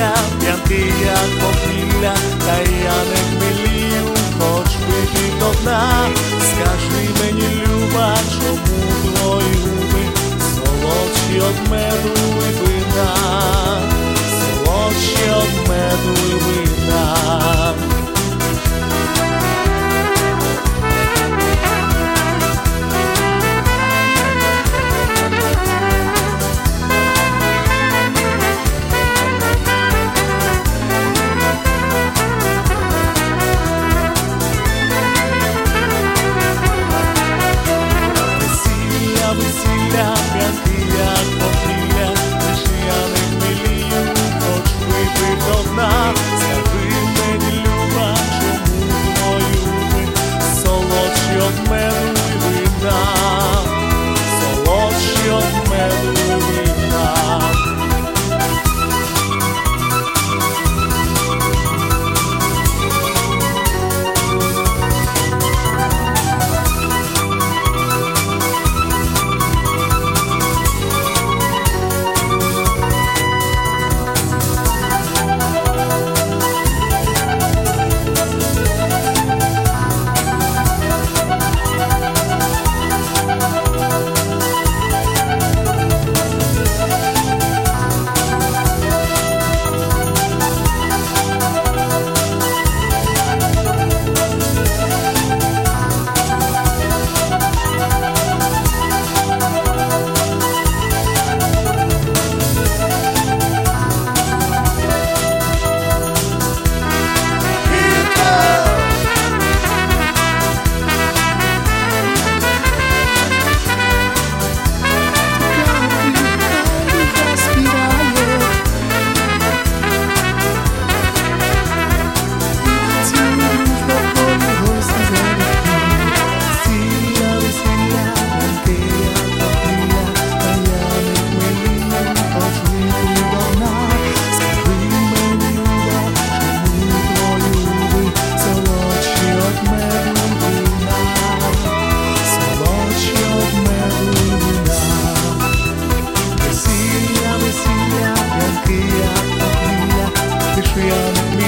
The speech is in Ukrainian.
весілля, п'янки, як похмілля, та я не хмелію, хоч випий до дна. Скажи мені, люба, чому твої губи солодші од меду й вина, солодші од меду й вина. Весілля, п'янки, як похмілля, лиш я не хмелію, хоч випий до дна. Скажи мені, люба, чому твої губи солодші од меду й вина, солодші од меду й вина. Я